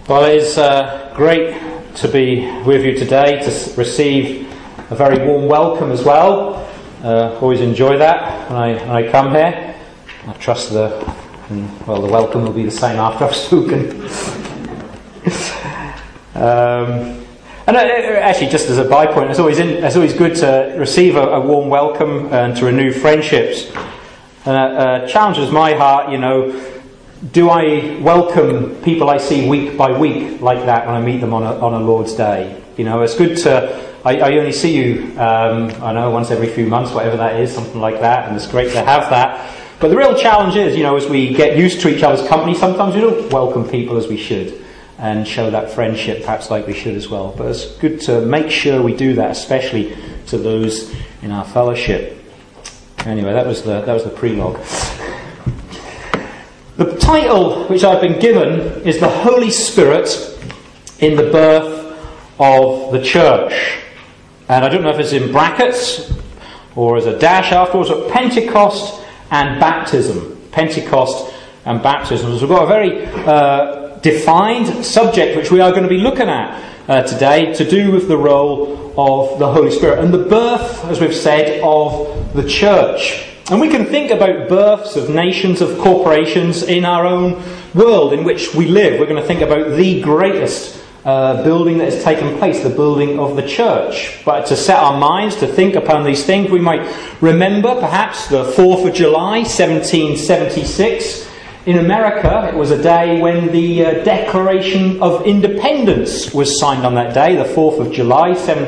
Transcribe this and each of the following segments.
Well, it is great to be with you today, to receive a very warm welcome as well. Always enjoy that when I come here. I trust the welcome will be the same after I've spoken. And actually, just as a bypoint, it's always good to receive a warm welcome and to renew friendships. And it challenges my heart, do I welcome people I see week by week like that when I meet them on a Lord's Day? It's good to... I only see you, once every few months, whatever that is, something like that, and it's great to have that. But the real challenge is, as we get used to each other's company, sometimes we don't welcome people as we should and show that friendship perhaps like we should as well. But it's good to make sure we do that, especially to those in our fellowship. Anyway, that was the prelogue. The title which I've been given is The Holy Spirit in the Birth of the Church. And I don't know if it's in brackets or as a dash afterwards, but Pentecost and Baptism. Pentecost and Baptism. So we've got a very defined subject which we are going to be looking at today, to do with the role of the Holy Spirit and the birth, as we've said, of the church. And we can think about births of nations, of corporations in our own world in which we live. We're going to think about the greatest building that has taken place, the building of the church. But to set our minds to think upon these things, we might remember perhaps the 4th of July, 1776. In America, it was a day when the Declaration of Independence was signed on that day, the 4th of July,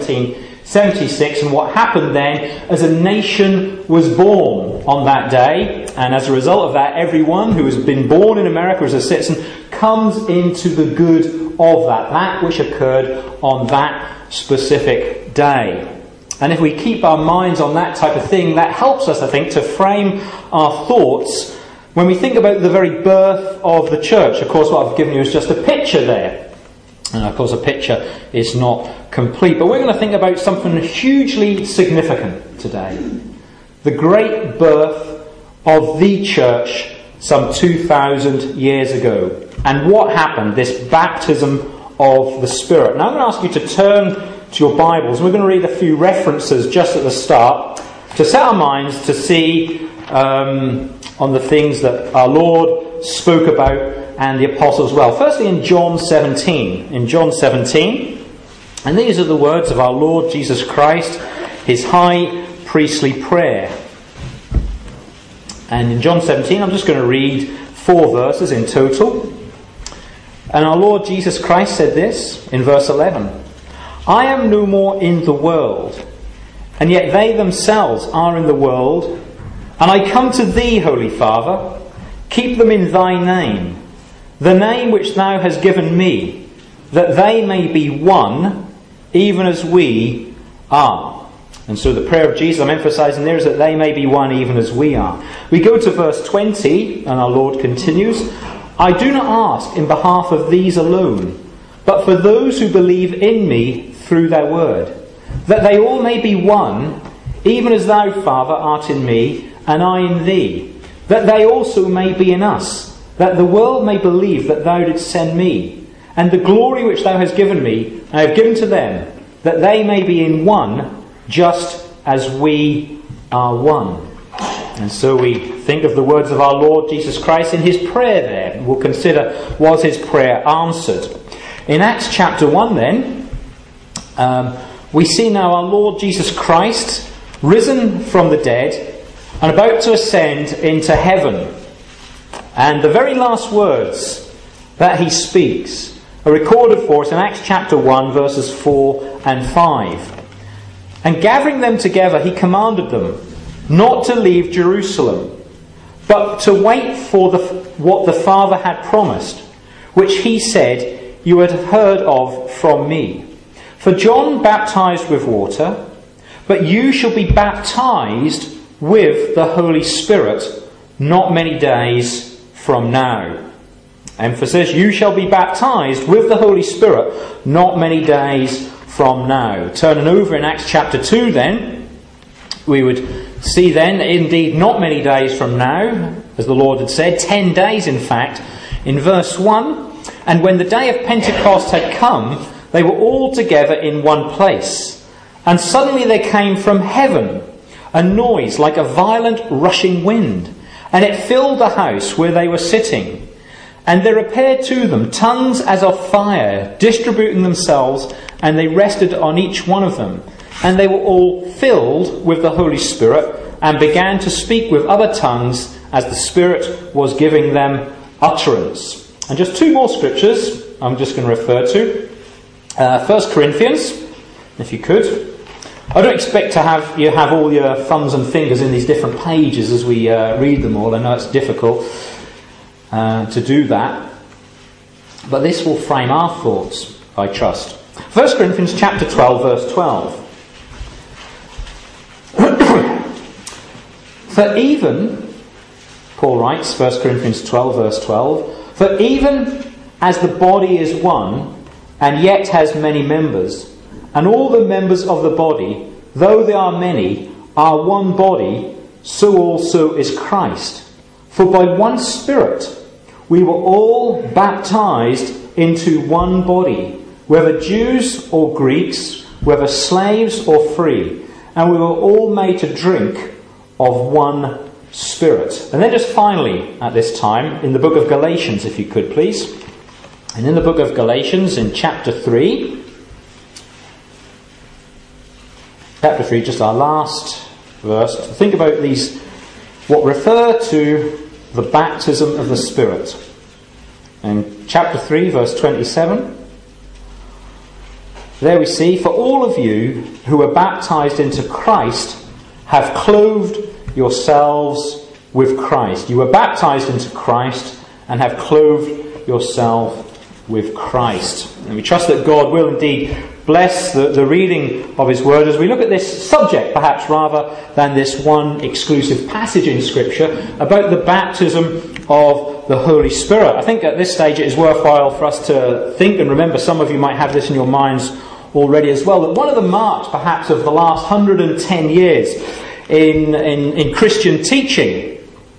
1776. And what happened then, as a nation was born on that day. And as a result of that, everyone who has been born in America as a citizen comes into the good of that which occurred on that specific day. And if we keep our minds on that type of thing, that helps us, I think, to frame our thoughts when we think about the very birth of the church. Of course, what I've given you is just a picture there. And of course, a picture is not complete. But we're going to think about something hugely significant today. The great birth of the church some 2,000 years ago. And what happened, this baptism of the Spirit. Now I'm going to ask you to turn to your Bibles. We're going to read a few references just at the start to set our minds to see on the things that our Lord spoke about and the apostles as well. Firstly, in John 17. In John 17, and these are the words of our Lord Jesus Christ, his high priestly prayer. And in John 17, I'm just going to read 4 verses in total. And our Lord Jesus Christ said this in verse 11. I am no more in the world, and yet they themselves are in the world. And I come to thee, Holy Father, keep them in thy name, the name which thou hast given me, that they may be one, even as we are. And so the prayer of Jesus, I'm emphasizing there, is that they may be one, even as we are. We go to verse 20, and our Lord continues, I do not ask in behalf of these alone, but for those who believe in me through their word, that they all may be one, even as thou, Father, art in me, and I in thee, that they also may be in us, that the world may believe that thou didst send me, and the glory which thou hast given me, I have given to them, that they may be in one, just as we are one. And so we think of the words of our Lord Jesus Christ in his prayer there. And we'll consider, was his prayer answered? In Acts chapter 1 then, we see now our Lord Jesus Christ risen from the dead and about to ascend into heaven. And the very last words that he speaks are recorded for us in Acts chapter 1 verses 4 and 5. And gathering them together, he commanded them not to leave Jerusalem, but to wait for what the Father had promised, which he said, you had heard of from me. For John baptized with water, but you shall be baptized with the Holy Spirit not many days from now. Emphasis, you shall be baptized with the Holy Spirit not many days from now. Turning over in Acts chapter 2 then, we would see then, indeed not many days from now, as the Lord had said, 10 days in fact, in verse 1, And when the day of Pentecost had come, they were all together in one place. And suddenly there came from heaven a noise like a violent rushing wind, and it filled the house where they were sitting. And there appeared to them tongues as of fire, distributing themselves, and they rested on each one of them. And they were all filled with the Holy Spirit, and began to speak with other tongues as the Spirit was giving them utterance. And just two more scriptures I'm just going to refer to. 1 Corinthians, if you could. I don't expect to have you have all your thumbs and fingers in these different pages as we read them all. I know it's difficult to do that. But this will frame our thoughts, I trust. 1 Corinthians chapter 12, verse 12. For even, Paul writes, 1 Corinthians 12, verse 12, for even as the body is one, and yet has many members, and all the members of the body, though there are many, are one body, so also is Christ. For by one Spirit we were all baptized into one body, whether Jews or Greeks, whether slaves or free, and we were all made to drink of one Spirit. And then just finally, at this time, in the book of Galatians, if you could please. And in the book of Galatians, in chapter 3, just our last verse, think about these, what refer to the baptism of the Spirit. In chapter 3, verse 27, there we see, for all of you who were baptized into Christ have clothed yourselves with Christ. You were baptized into Christ and have clothed yourself with Christ. And we trust that God will indeed bless the reading of His Word as we look at this subject, perhaps rather than this one exclusive passage in Scripture about the baptism of the Holy Spirit. I think at this stage it is worthwhile for us to think and remember, some of you might have this in your minds already as well, that one of the marks perhaps of the last 110 years in Christian teaching,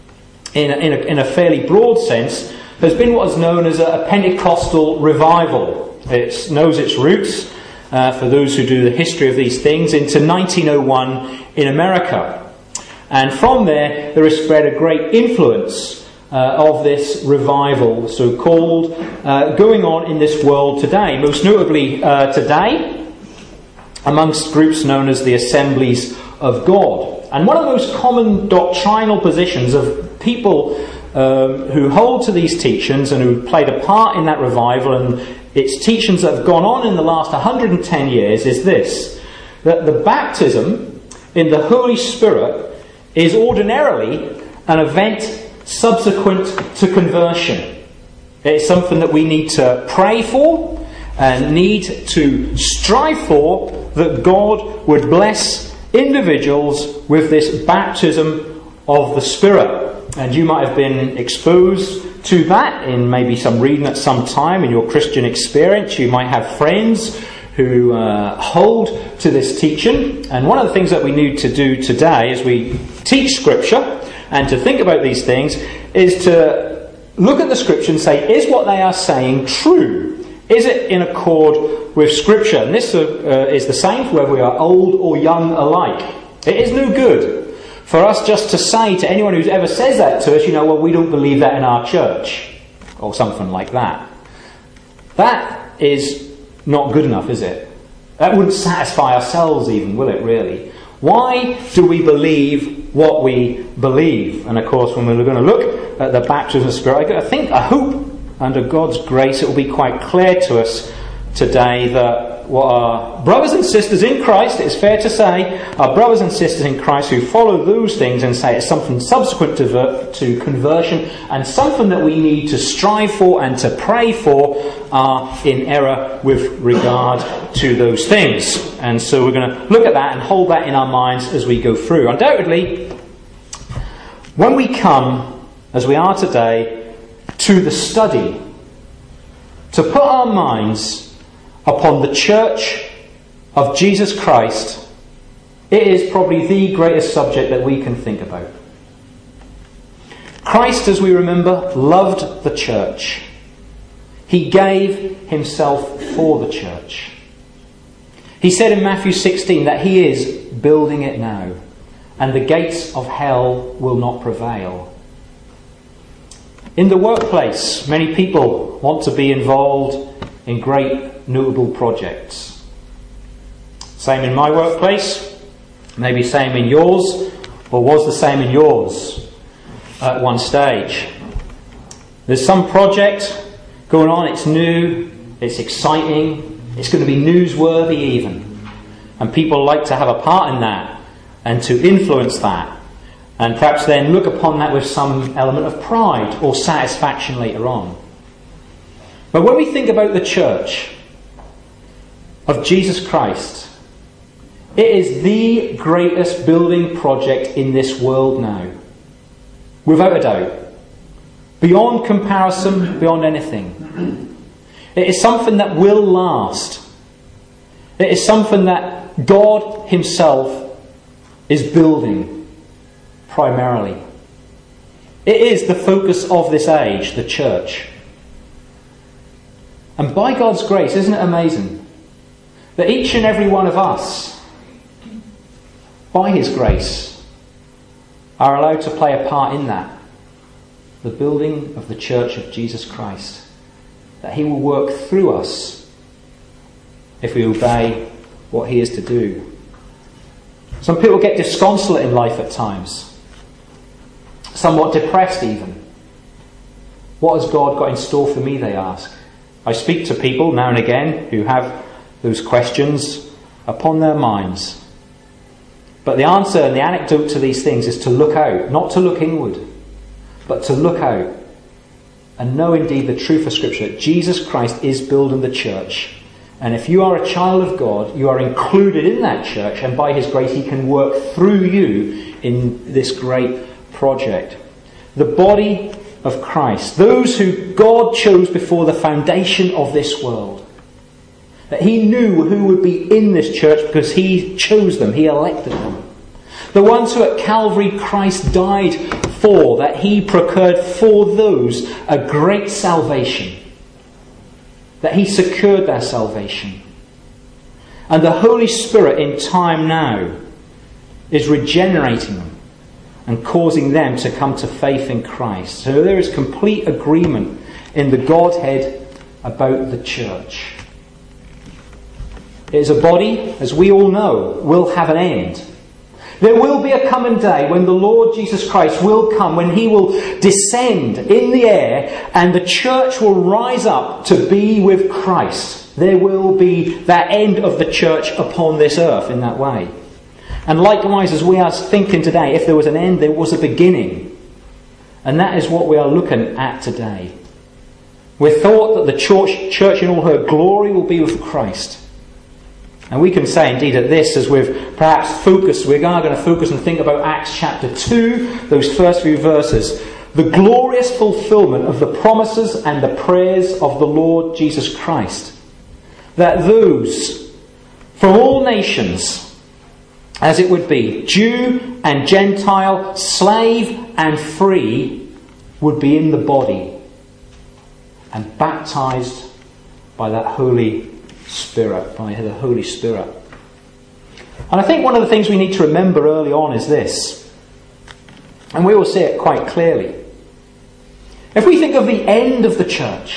in a fairly broad sense, has been what is known as a Pentecostal revival. It knows its roots, for those who do the history of these things, into 1901 in America. And from there has spread a great influence of this revival, so-called, going on in this world today. Most notably today, amongst groups known as the Assemblies of God. And one of the most common doctrinal positions of people who hold to these teachings and who played a part in that revival and its teachings that have gone on in the last 110 years is this: that the baptism in the Holy Spirit is ordinarily an event subsequent to conversion. It's something that we need to pray for and need to strive for, that God would bless individuals with this baptism of the Spirit. And you might have been exposed to that in maybe some reading at some time in your Christian experience. You might have friends who hold to this teaching. And one of the things that we need to do today as we teach Scripture and to think about these things is to look at the Scripture and say, is what they are saying true? Is it in accord with Scripture? And this is the same for whether we are old or young alike. It is no good for us just to say to anyone who ever says that to us, well, we don't believe that in our church, or something like that. That is not good enough, is it? That wouldn't satisfy ourselves even, will it, really? Why do we believe what we believe? And of course, when we're going to look at the baptism of the Spirit, I hope, under God's grace, it will be quite clear to us today that what our brothers and sisters in Christ, it is fair to say, our brothers and sisters in Christ who follow those things and say it's something subsequent to conversion and something that we need to strive for and to pray for, are in error with regard to those things. And so we're going to look at that and hold that in our minds as we go through. Undoubtedly, when we come, as we are today, to the study, to put our minds upon the church of Jesus Christ, it is probably the greatest subject that we can think about. Christ, as we remember, loved the church. He gave himself for the church. He said in Matthew 16 that he is building it now, and the gates of hell will not prevail. In the workplace, many people want to be involved in great, notable projects. Same in my workplace, maybe same in yours, or was the same in yours at one stage. There's some project going on, it's new, it's exciting, it's going to be newsworthy even. And people like to have a part in that and to influence that. And perhaps then look upon that with some element of pride or satisfaction later on. But when we think about the church of Jesus Christ, it is the greatest building project in this world now. Without a doubt. Beyond comparison, beyond anything. It is something that will last. It is something that God himself is building primarily. It is the focus of this age, the church. And by God's grace, isn't it amazing that each and every one of us, by his grace, are allowed to play a part in that. The building of the church of Jesus Christ. That he will work through us if we obey what he is to do. Some people get disconsolate in life at times. Somewhat depressed even. What has God got in store for me, they ask. I speak to people now and again who have those questions upon their minds. But the answer and the antidote to these things is to look out, not to look inward, but to look out and know indeed the truth of Scripture, that Jesus Christ is building the church. And if you are a child of God, you are included in that church, and by his grace he can work through you in this great project. The body of Christ, those who God chose before the foundation of this world. That he knew who would be in this church because he chose them, he elected them. The ones who at Calvary Christ died for, that he procured for those a great salvation. That he secured their salvation. And the Holy Spirit in time now is regenerating them and causing them to come to faith in Christ. So there is complete agreement in the Godhead about the church. It is a body, as we all know, will have an end. There will be a coming day when the Lord Jesus Christ will come, when he will descend in the air and the church will rise up to be with Christ. There will be that end of the church upon this earth in that way. And likewise, as we are thinking today, if there was an end, there was a beginning. And that is what we are looking at today. We're thought that the church in all her glory will be with Christ. And we can say indeed at this, as we've perhaps focused, we are going to focus and think about Acts chapter 2, those first few verses. The glorious fulfillment of the promises and the prayers of the Lord Jesus Christ. That those from all nations, as it would be, Jew and Gentile, slave and free, would be in the body and baptized by that Holy Spirit, by the Holy Spirit. And I think one of the things we need to remember early on is this, and we will see it quite clearly. If we think of the end of the church,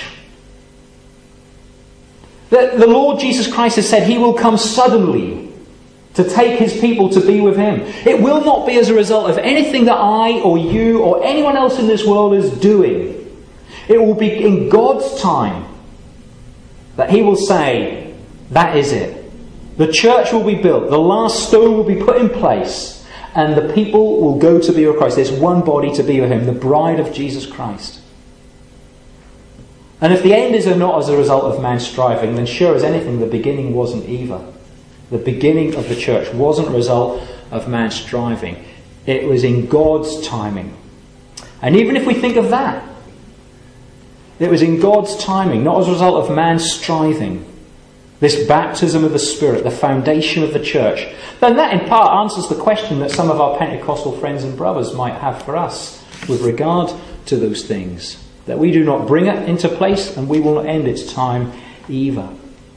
that the Lord Jesus Christ has said he will come suddenly to take his people to be with him. It will not be as a result of anything that I or you or anyone else in this world is doing. It will be in God's time that he will say, that is it. The church will be built. The last stone will be put in place. And the people will go to be with Christ. There's one body to be with him, the bride of Jesus Christ. And if the end is not as a result of man's striving, then sure as anything, the beginning wasn't either. The beginning of the church wasn't a result of man's striving. It was in God's timing. And even if we think of that, it was in God's timing, not as a result of man's striving. This baptism of the Spirit, the foundation of the church. Then that in part answers the question that some of our Pentecostal friends and brothers might have for us with regard to those things. that we do not bring it into place, and we will not end its time either.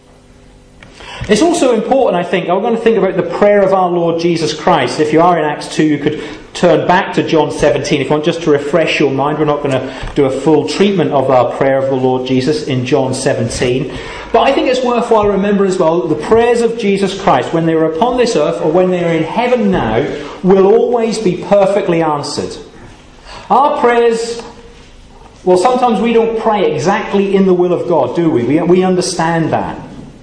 It's also important, I think, I'm going to think about the prayer of our Lord Jesus Christ. If you are in Acts 2, you could turn back to John 17. If you want just to refresh your mind, we're not going to do a full treatment of our prayer of the Lord Jesus in John 17. But I think it's worthwhile to remember as well, the prayers of Jesus Christ, when they were upon this earth or when they are in heaven now, will always be perfectly answered. Our prayers, well, sometimes we don't pray exactly in the will of God, do we? We understand that.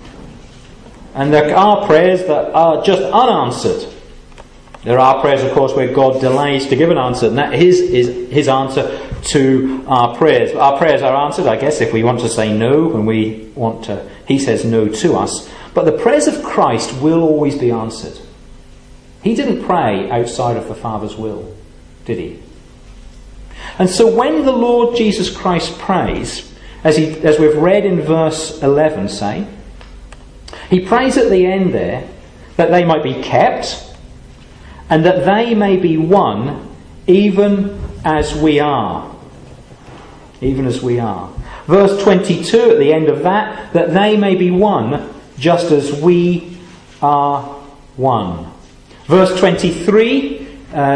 And there are prayers that are just unanswered. There are prayers, of course, where God delays to give an answer, and that is his answer to our prayers. Our prayers are answered, I guess, if we want to say no, when we want to, he says no to us. But the prayers of Christ will always be answered. He didn't pray outside of the Father's will, did he? And so when the Lord Jesus Christ prays, as we've read in verse 11, say, he prays at the end there that they might be kept and that they may be one even as we are. Even as we are. Verse 22 at the end of that they may be one just as we are one. Verse 23,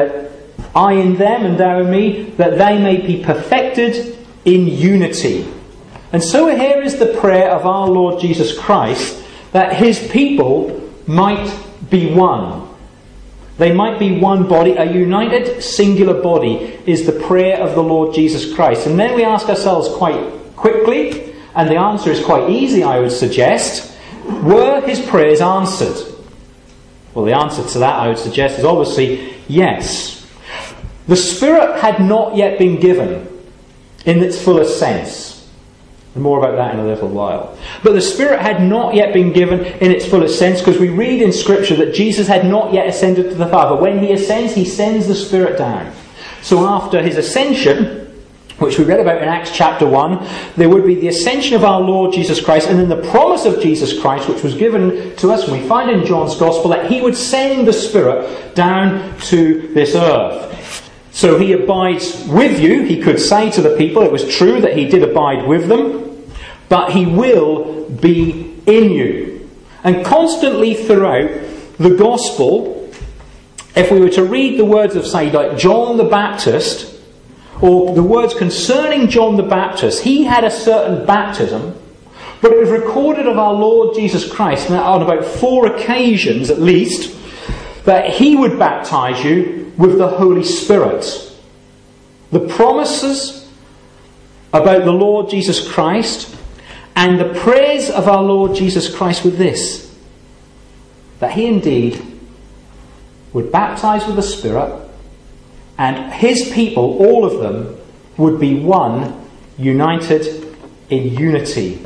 I in them and thou in me, that they may be perfected in unity. And so here is the prayer of our Lord Jesus Christ, that his people might be one. They might be one body. A united, singular body is the prayer of the Lord Jesus Christ. And then we ask ourselves quite quickly, and the answer is quite easy, I would suggest, were his prayers answered? Well, the answer to that, I would suggest, is obviously yes. The Spirit had not yet been given in its fullest sense. And more about that in a little while. But the Spirit had not yet been given in its fullest sense, because we read in Scripture that Jesus had not yet ascended to the Father. When he ascends, he sends the Spirit down. So after his ascension, which we read about in Acts chapter 1, there would be the ascension of our Lord Jesus Christ, and then the promise of Jesus Christ, which was given to us, and we find in John's Gospel, that he would send the Spirit down to this earth. So he abides with you, he could say to the people. It was true that he did abide with them, but he will be in you. And constantly throughout the Gospel, if we were to read the words of, say, like John the Baptist, or the words concerning John the Baptist, he had a certain baptism, but it was recorded of our Lord Jesus Christ on about 4 occasions at least, that he would baptize you with the Holy Spirit. The promises about the Lord Jesus Christ and the prayers of our Lord Jesus Christ were this: that he indeed would baptize with the Spirit, and his people, all of them, would be one, united in unity.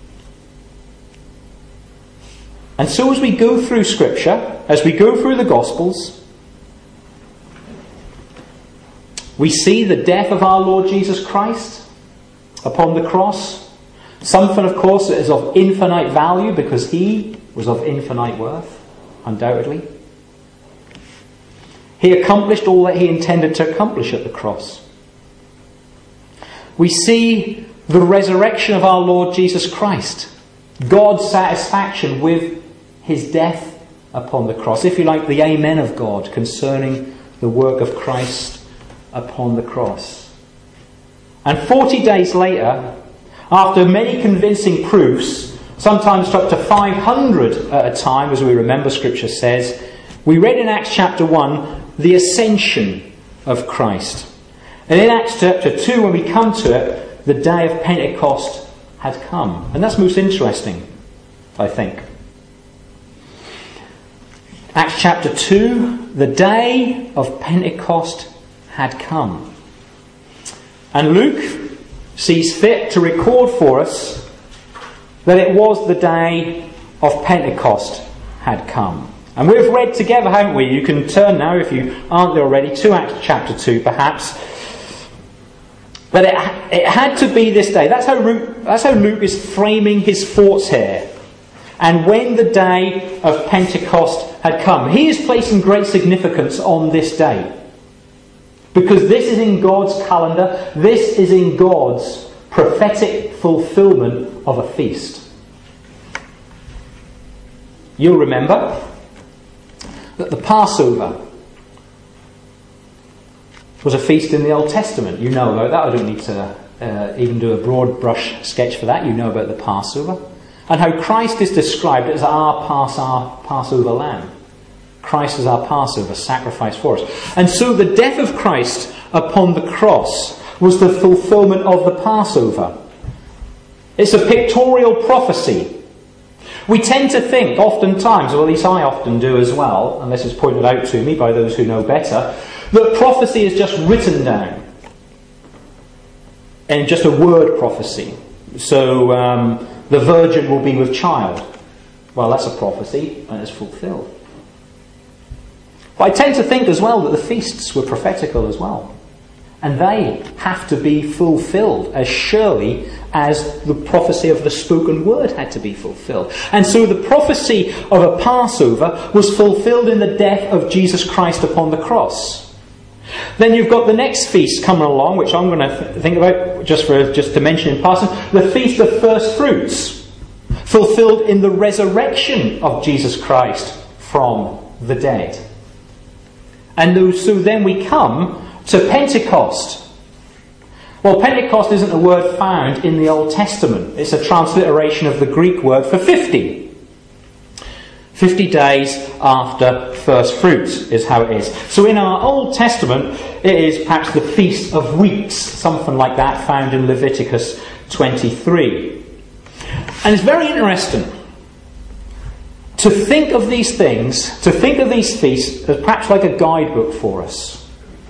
And so as we go through Scripture, as we go through the Gospels, we see the death of our Lord Jesus Christ upon the cross. Something, of course, that is of infinite value because he was of infinite worth, undoubtedly. He accomplished all that he intended to accomplish at the cross. We see the resurrection of our Lord Jesus Christ. God's satisfaction with his death upon the cross. If you like, the amen of God concerning the work of Christ upon the cross. And 40 days later, after many convincing proofs, sometimes up to 500 at a time, as we remember Scripture says, we read in Acts chapter 1 the ascension of Christ. And in Acts chapter 2, when we come to it, the day of Pentecost had come. And that's most interesting, I think. Acts chapter 2, the day of Pentecost had come. And Luke sees fit to record for us that it was the day of Pentecost had come. And we've read together, haven't we? You can turn now, if you aren't there already, to Acts chapter 2 perhaps. But it had to be this day. That's how Luke is framing his thoughts here. And when the day of Pentecost had come, he is placing great significance on this day. Because this is in God's calendar, this is in God's prophetic fulfillment of a feast. You'll remember that the Passover was a feast in the Old Testament. You know about that. I don't need to even do a broad brush sketch for that. You know about the Passover. And how Christ is described as our Passover lamb. Christ is our Passover sacrifice for us. And so the death of Christ upon the cross was the fulfillment of the Passover. It's a pictorial prophecy. We tend to think oftentimes, or at least I often do as well, and this is pointed out to me by those who know better, that prophecy is just written down. And just a word prophecy. So the virgin will be with child. Well, that's a prophecy, and it's fulfilled. But I tend to think as well that the feasts were prophetical as well. And they have to be fulfilled as surely as the prophecy of the spoken word had to be fulfilled. And so the prophecy of a Passover was fulfilled in the death of Jesus Christ upon the cross. Then you've got the next feast coming along, which I'm going to think about just to mention in passing. The Feast of First Fruits, fulfilled in the resurrection of Jesus Christ from the dead. And so then we come to Pentecost. Well, Pentecost isn't a word found in the Old Testament. It's a transliteration of the Greek word for 50. 50 days after first fruits is how it is. So in our Old Testament, it is perhaps the Feast of Weeks, something like that, found in Leviticus 23. And it's very interesting to think of these things, to think of these feasts as perhaps like a guidebook for us.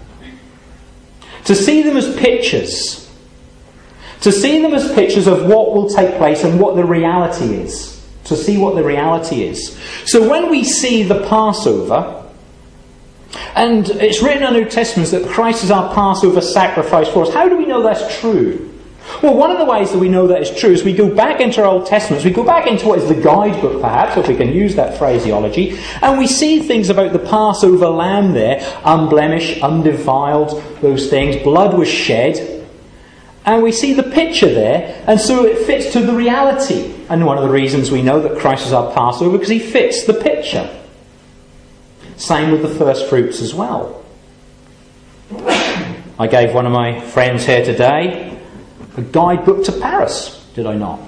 To see them as pictures. To see them as pictures of what will take place and what the reality is. To see what the reality is. So when we see the Passover, and it's written in the New Testament that Christ is our Passover sacrifice for us, how do we know that's true? Well, one of the ways that we know that is true is we go back into our Old Testaments, we go back into what is the guidebook perhaps, if we can use that phraseology, and we see things about the Passover lamb there, unblemished, undefiled, those things, blood was shed, and we see the picture there, and so it fits to the reality. And one of the reasons we know that Christ is our Passover, because he fits the picture. Same with the first fruits as well. I gave one of my friends here today a guidebook to Paris, did I not?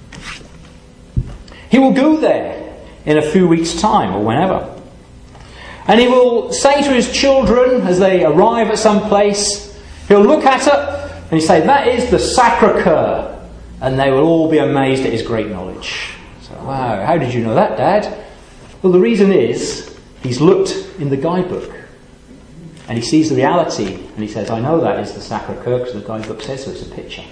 He will go there in a few weeks' time or whenever. And he will say to his children as they arrive at some place, he'll look at it and he'll say, that is the Sacre-Cœur. And they will all be amazed at his great knowledge. So, wow, how did you know that, Dad? Well, the reason is he's looked in the guidebook. And he sees the reality and he says, I know that is the Sacre-Cœur because the guidebook says so, it's a picture.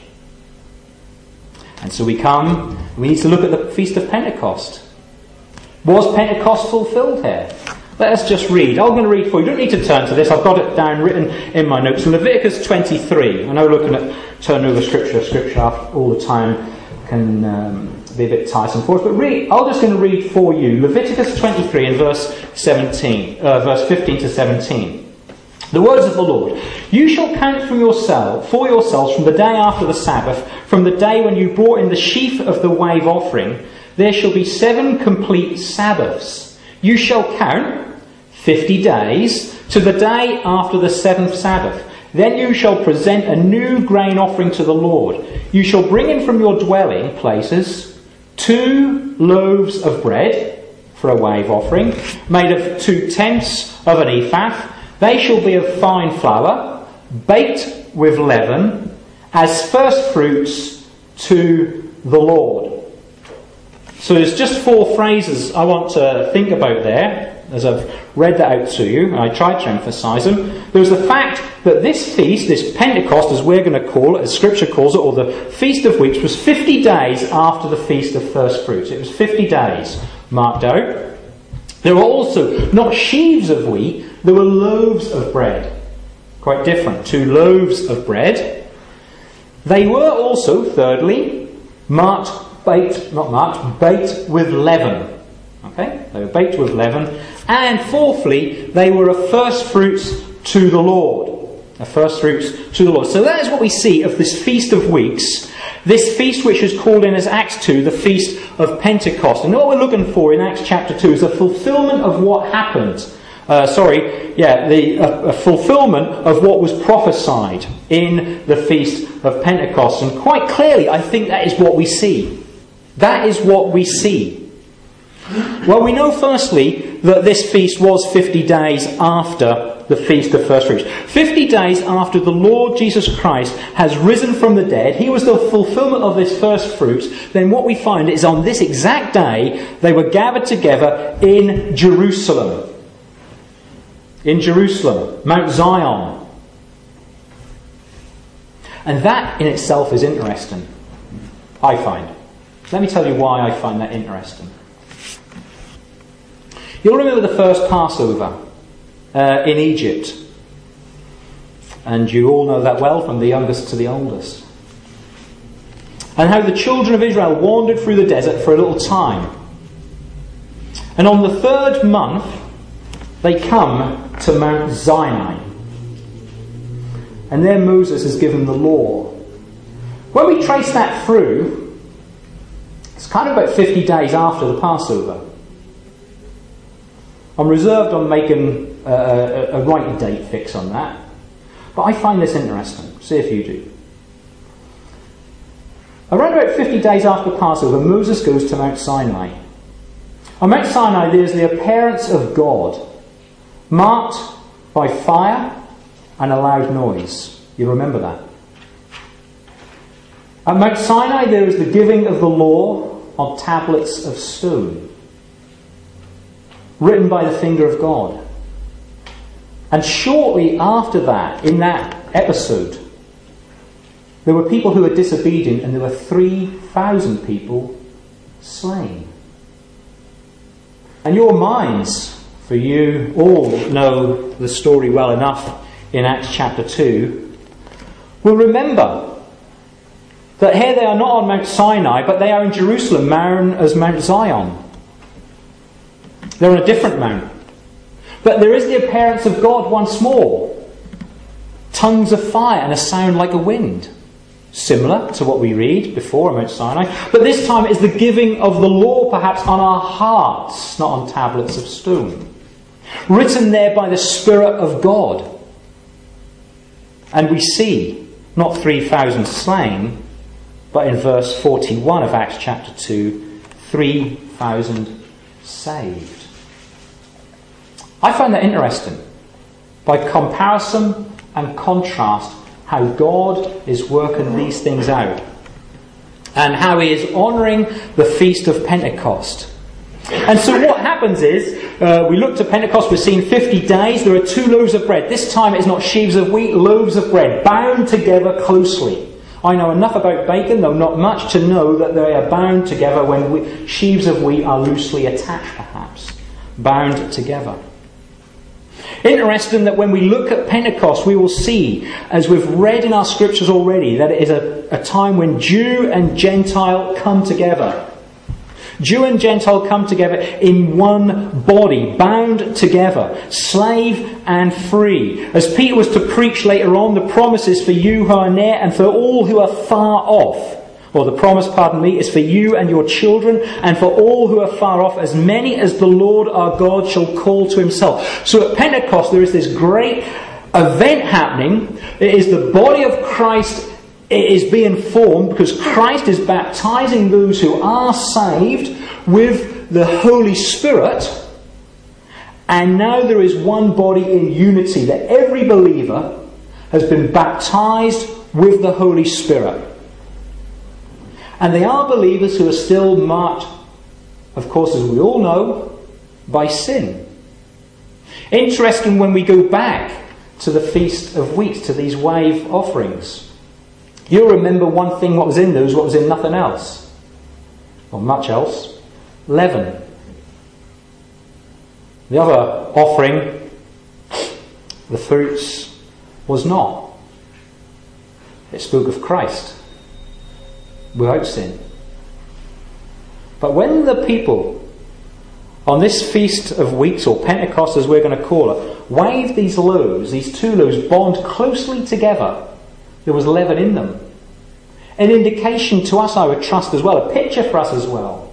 And so we need to look at the Feast of Pentecost. Was Pentecost fulfilled here? Let us just read. I'm going to read for you. You don't need to turn to this. I've got it down written in my notes. Leviticus 23. I know looking at turning over scripture all the time can be a bit tiresome for us. But I'm just going to read for you Leviticus 23 and verse 15 to 17. The words of the Lord. You shall count for yourselves from the day after the Sabbath, from the day when you brought in the sheaf of the wave offering, there shall be 7 complete Sabbaths. You shall count 50 days to the day after the 7th Sabbath. Then you shall present a new grain offering to the Lord. You shall bring in from your dwelling places 2 loaves of bread for a wave offering, made of 2 tenths of an ephah. They shall be of fine flour, baked with leaven, as first fruits to the Lord. So there's just 4 phrases I want to think about there, as I've read that out to you, and I tried to emphasise them. There's the fact that this feast, this Pentecost, as we're going to call it, as Scripture calls it, or the Feast of Weeks, was 50 days after the Feast of First Fruits. It was 50 days marked out. There were also not sheaves of wheat, there were loaves of bread. Quite different. 2 loaves of bread. They were also, thirdly, baked with leaven. Okay? They were baked with leaven. And fourthly, they were of first fruits to the Lord. The first fruits to the Lord. So that is what we see of this Feast of Weeks. This feast which is called in as Acts 2, the Feast of Pentecost. And what we're looking for in Acts chapter 2 is the fulfillment of what happened. A fulfillment of what was prophesied in the Feast of Pentecost. And quite clearly, I think that is what we see. That is what we see. Well, we know firstly that this feast was 50 days after the Feast of First Fruits. 50 days after the Lord Jesus Christ has risen from the dead, he was the fulfillment of this first fruits. Then what we find is on this exact day, they were gathered together in Jerusalem. In Jerusalem, Mount Zion. And that in itself is interesting, I find. Let me tell you why I find that interesting. You'll remember the first Passover in Egypt. And you all know that well, from the youngest to the oldest. And how the children of Israel wandered through the desert for a little time. And on the third month, they come to Mount Sinai. And there Moses is given the law. When we trace that through, it's kind of about 50 days after the Passover. I'm reserved on making a right date fix on that. But I find this interesting. See if you do. Around about 50 days after Passover, Moses goes to Mount Sinai. On Mount Sinai, there's the appearance of God, marked by fire and a loud noise. You remember that? At Mount Sinai, there is the giving of the law on tablets of stone, written by the finger of God. And shortly after that, in that episode, there were people who were disobedient, and there were 3,000 people slain. And your minds, for you all know the story well enough in Acts chapter 2, will remember that here they are not on Mount Sinai, but they are in Jerusalem, known as Mount Zion. They're on a different mount. But there is the appearance of God once more. Tongues of fire and a sound like a wind. Similar to what we read before on Mount Sinai. But this time it is the giving of the law perhaps on our hearts, not on tablets of stone. Written there by the Spirit of God. And we see not 3,000 slain, but in verse 41 of Acts chapter 2, 3,000 saved. I find that interesting. By comparison and contrast, how God is working these things out. And how he is honouring the Feast of Pentecost. And so what happens is, we look to Pentecost, we're seeing 50 days, there are 2 loaves of bread. This time it's not sheaves of wheat, loaves of bread, bound together closely. I know enough about bacon, though not much, to know that they are bound together when sheaves of wheat are loosely attached, perhaps. Bound together. Interesting that when we look at Pentecost, we will see, as we've read in our scriptures already, that it is a time when Jew and Gentile come together. Jew and Gentile come together in one body, bound together, slave and free. As Peter was to preach later on, the promise is for you who are near and for all who are far off. Or the promise, is for you and your children and for all who are far off, as many as the Lord our God shall call to himself. So at Pentecost there is this great event happening. It is the body of Christ. It is being formed because Christ is baptizing those who are saved with the Holy Spirit. And now there is one body in unity, that every believer has been baptized with the Holy Spirit. And they are believers who are still marked, of course, as we all know, by sin. Interesting when we go back to the Feast of Weeks, to these wave offerings. You'll remember one thing, what was in those, what was in nothing else. Or much else. Leaven. The other offering, the fruits, was not. It spoke of Christ. Without sin. But when the people on this Feast of Weeks, or Pentecost as we're going to call it, waved these loaves, these two loaves, bound closely together. There was leaven in them. An indication to us, I would trust as well, a picture for us as well,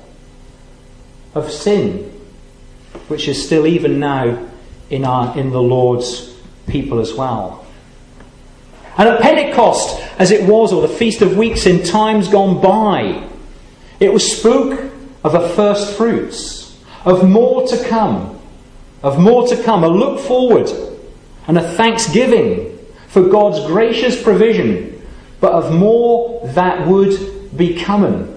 of sin, which is still even now in the Lord's people as well. And at Pentecost, as it was, or the Feast of Weeks in times gone by, it was spoke of a first fruits, of more to come, a look forward, and a thanksgiving for God's gracious provision, but of more that would be coming.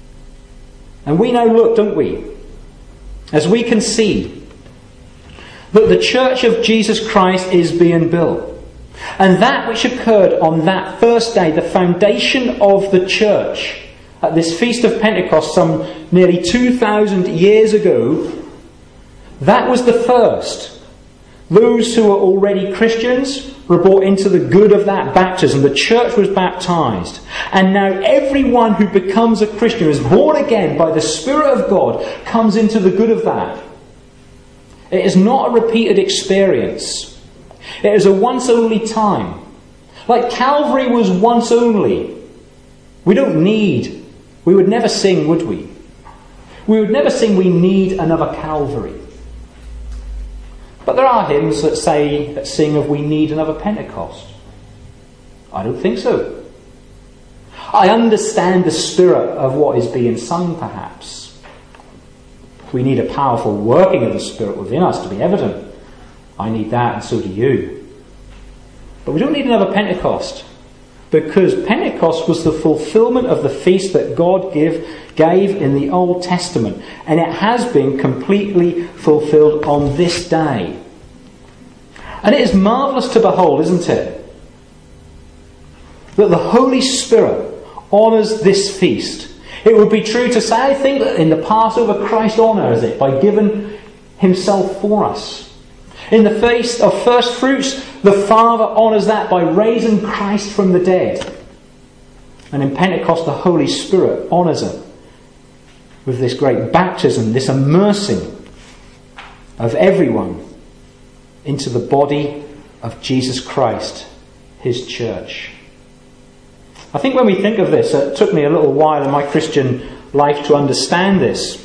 And we now look, don't we, as we can see that the Church of Jesus Christ is being built. And that which occurred on that first day, the foundation of the church, at this Feast of Pentecost some nearly 2,000 years ago, that was the first. Those who were already Christians were brought into the good of that baptism. The church was baptized. And now everyone who becomes a Christian, who is born again by the Spirit of God, comes into the good of that. It is not a repeated experience. It is a once only time. Like Calvary was once only. We would never sing, would we? We would never sing, we need another Calvary. But there are hymns that sing of we need another Pentecost. I don't think so. I understand the spirit of what is being sung, perhaps. We need a powerful working of the Spirit within us to be evident. I need that, and so do you. But we don't need another Pentecost, because Pentecost was the fulfillment of the feast that God gave in the Old Testament, and it has been completely fulfilled on this day. And it is marvellous to behold, isn't it, that the Holy Spirit honours this feast. It would be true to say, I think, that in the Passover Christ honours it by giving himself for us. In the Feast of First Fruits, the Father honours that by raising Christ from the dead. And in Pentecost, the Holy Spirit honours it with this great baptism, this immersing of everyone into the body of Jesus Christ, his church. I think when we think of this, it took me a little while in my Christian life to understand this.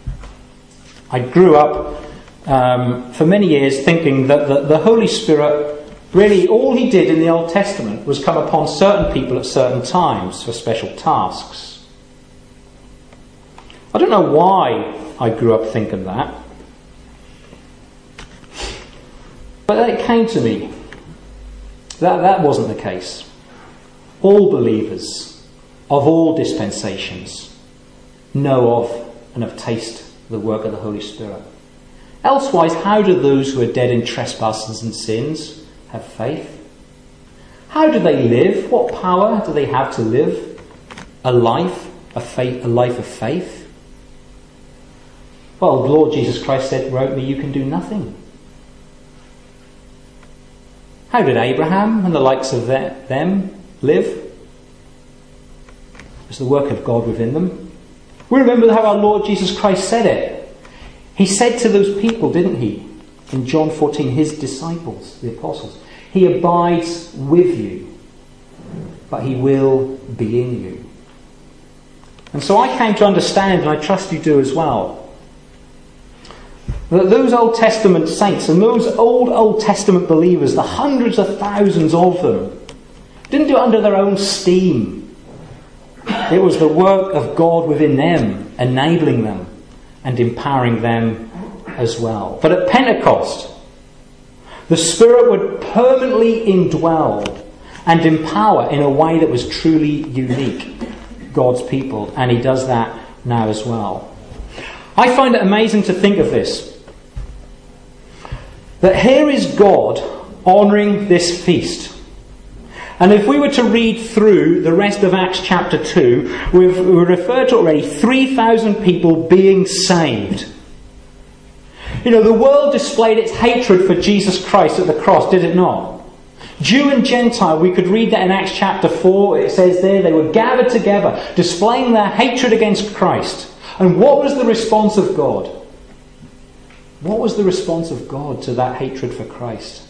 I grew up for many years thinking that the Holy Spirit, really all he did in the Old Testament was come upon certain people at certain times for special tasks. I don't know why I grew up thinking that. But it came to me that wasn't the case. All believers of all dispensations know of and have tasted the work of the Holy Spirit. Elsewise, how do those who are dead in trespasses and sins have faith? How do they live? What power do they have to live a life of faith? Well, the Lord Jesus Christ said, without me you can do nothing. How did Abraham and the likes of them live? It was the work of God within them. We remember how our Lord Jesus Christ said it. He said to those people, didn't he? In John 14, his disciples, the apostles, he abides with you, but he will be in you. And so I came to understand, and I trust you do as well, that those Old Testament saints and those Old Testament believers, the hundreds of thousands of them, didn't do it under their own steam. It was the work of God within them, enabling them and empowering them as well. But at Pentecost, the Spirit would permanently indwell and empower in a way that was truly unique God's people, and he does that now as well. I find it amazing to think of this, that here is God honouring this feast. And if we were to read through the rest of Acts chapter 2, we've referred to already 3,000 people being saved. You know, the world displayed its hatred for Jesus Christ at the cross, did it not? Jew and Gentile, we could read that in Acts chapter 4. It says there they were gathered together, displaying their hatred against Christ. And what was the response of God? What was the response of God to that hatred for Christ?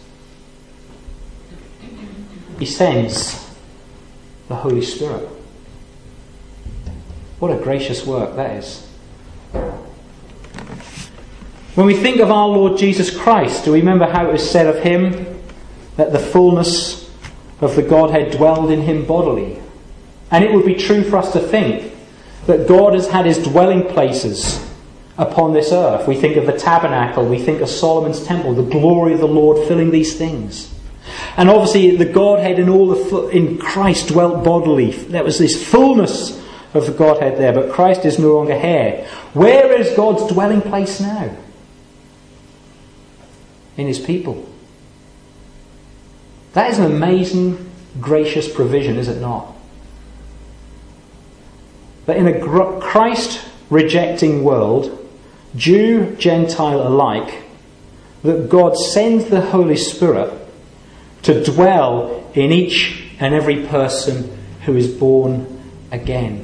He sends the Holy Spirit. What a gracious work that is. When we think of our Lord Jesus Christ, do we remember how it was said of him that the fullness of the Godhead dwelled in him bodily? And it would be true for us to think that God has had his dwelling places upon this earth. We think of the tabernacle, we think of Solomon's temple, the glory of the Lord filling these things. And obviously the Godhead in Christ dwelt bodily. There was this fullness of the Godhead there, but Christ is no longer here. Where is God's dwelling place now? In his people. That is an amazing, gracious provision, is it not? That in a Christ-rejecting world, Jew, Gentile alike, that God sends the Holy Spirit to dwell in each and every person who is born again.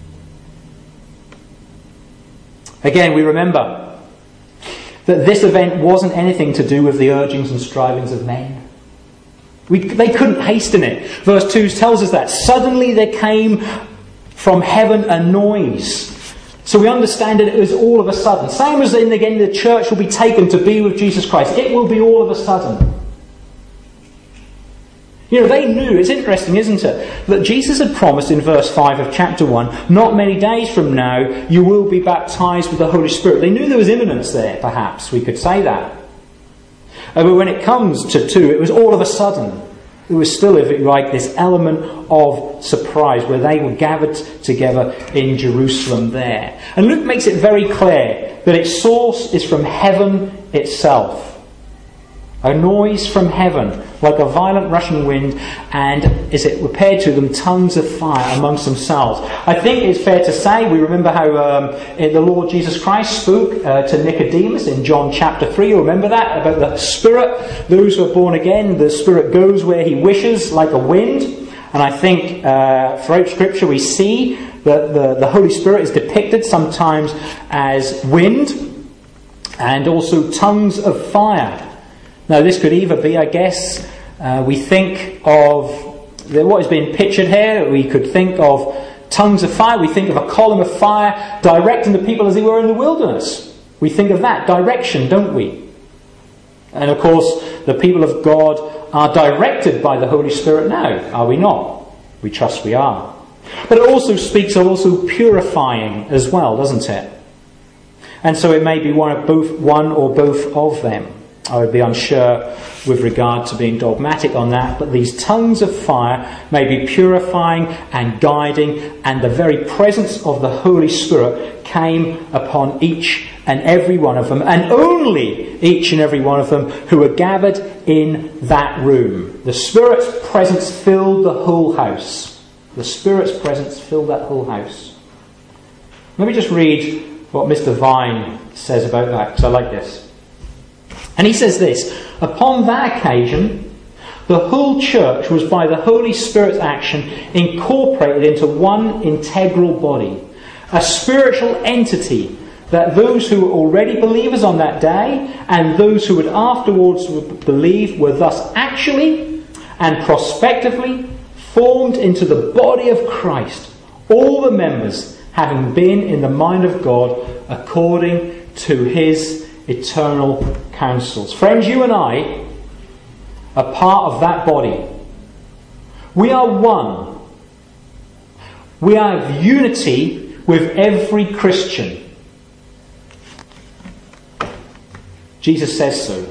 Again, we remember that this event wasn't anything to do with the urgings and strivings of men. They couldn't hasten it. Verse 2 tells us that. Suddenly there came from heaven a noise. So we understand that it was all of a sudden. Same as again the church will be taken to be with Jesus Christ. It will be all of a sudden. You know, they knew, it's interesting, isn't it, that Jesus had promised in verse 5 of chapter 1, not many days from now you will be baptized with the Holy Spirit. They knew there was imminence there, perhaps, we could say that. But when it comes to 2, it was all of a sudden. There was still, if you like, this element of surprise where they were gathered together in Jerusalem there. And Luke makes it very clear that its source is from heaven itself. A noise from heaven, like a violent rushing wind, and is it compared to them, tongues of fire amongst themselves. I think it's fair to say, we remember how the Lord Jesus Christ spoke to Nicodemus in John chapter 3. You remember that? About the Spirit. Those who are born again, the Spirit goes where he wishes, like a wind. And I think throughout Scripture we see that the Holy Spirit is depicted sometimes as wind and also tongues of fire. Now this could either be, I guess, we think of what is being pictured here. We could think of tongues of fire. We think of a column of fire directing the people as they were in the wilderness. We think of that direction, don't we? And of course, the people of God are directed by the Holy Spirit now, are we not? We trust we are. But it also speaks of also purifying as well, doesn't it? And so it may be one or both of them. I would be unsure with regard to being dogmatic on that, but these tongues of fire may be purifying and guiding, and the very presence of the Holy Spirit came upon each and every one of them, and only each and every one of them who were gathered in that room. The Spirit's presence filled the whole house. The Spirit's presence filled that whole house. Let me just read what Mr. Vine says about that, because I like this. And he says this: upon that occasion, the whole church was by the Holy Spirit's action incorporated into one integral body, a spiritual entity that those who were already believers on that day and those who would afterwards believe were thus actually and prospectively formed into the body of Christ, all the members having been in the mind of God according to his eternal counsels. Friends, you and I are part of that body. We are one. We have unity with every Christian. Jesus says so.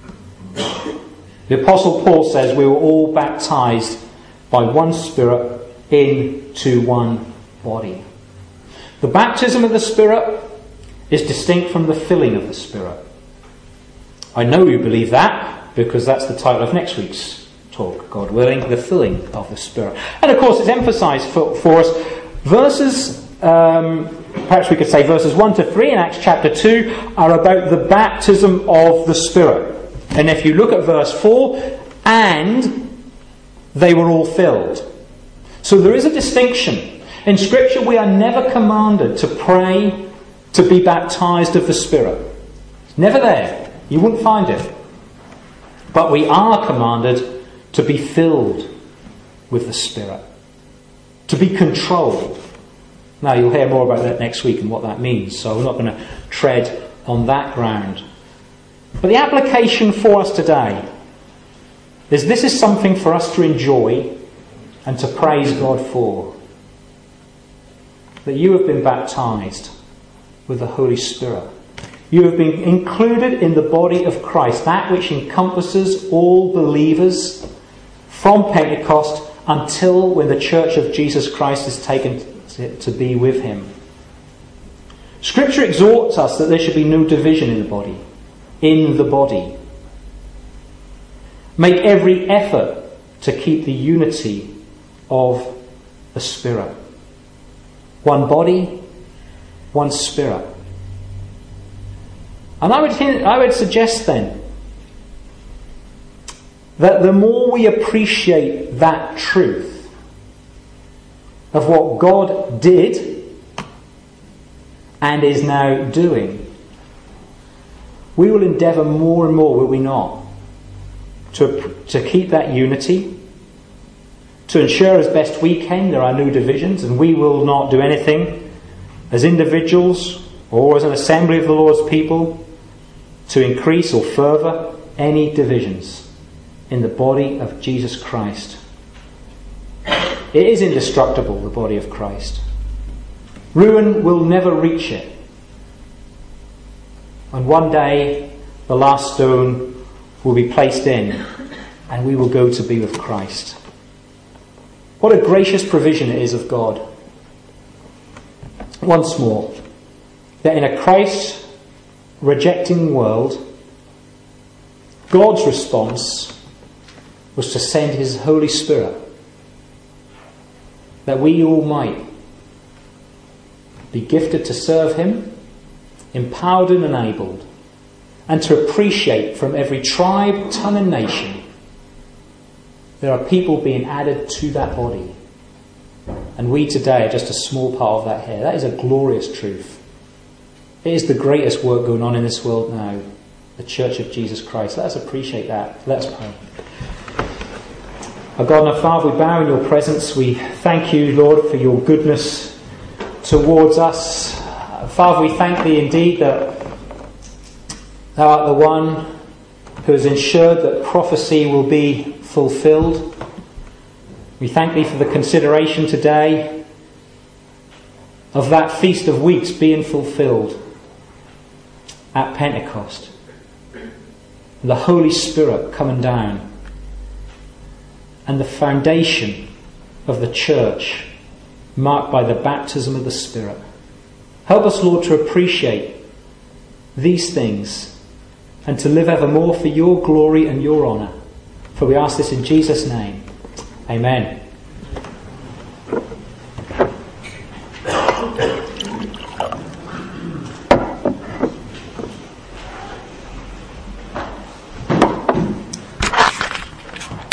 The Apostle Paul says we were all baptized by one Spirit into one body. The baptism of the Spirit is distinct from the filling of the Spirit. I know you believe that because that's the title of next week's talk, God willing, the filling of the Spirit. And of course it's emphasised for us verses, perhaps we could say verses 1 to 3 in Acts chapter 2 are about the baptism of the Spirit. And if you look at verse 4, and they were all filled. So there is a distinction. In Scripture we are never commanded to pray to be baptized of the Spirit. Never there. You wouldn't find it. But we are commanded to be filled with the Spirit. To be controlled. Now you'll hear more about that next week and what that means, so we're not going to tread on that ground. But the application for us today is this is something for us to enjoy and to praise God for. That you have been baptized with the Holy Spirit. You have been included in the body of Christ, that which encompasses all believers from Pentecost until when the church of Jesus Christ is taken to be with him. Scripture exhorts us that there should be no division in the body. In the body. Make every effort to keep the unity of the Spirit. One body, one Spirit. And I would suggest then that the more we appreciate that truth of what God did and is now doing, we will endeavour more and more, will we not, to keep that unity, to ensure as best we can there are no divisions, and we will not do anything as individuals or as an assembly of the Lord's people to increase or further any divisions in the body of Jesus Christ. It is indestructible, the body of Christ. Ruin will never reach it. And one day the last stone will be placed in and we will go to be with Christ. What a gracious provision it is of God. Once more, that in a Christ rejecting world, God's response was to send his Holy Spirit, that we all might be gifted to serve him, empowered and enabled, and to appreciate from every tribe, tongue and nation there are people being added to that body. And we today are just a small part of that here. That is a glorious truth. It is the greatest work going on in this world now, the Church of Jesus Christ. Let us appreciate that. Let us pray. Our God and our Father, we bow in your presence. We thank you, Lord, for your goodness towards us. Father, we thank thee indeed that thou art the one who has ensured that prophecy will be fulfilled. We thank thee for the consideration today of that Feast of Weeks being fulfilled at Pentecost. The Holy Spirit coming down and the foundation of the church marked by the baptism of the Spirit. Help us, Lord, to appreciate these things and to live evermore for your glory and your honour. For we ask this in Jesus' name. Amen.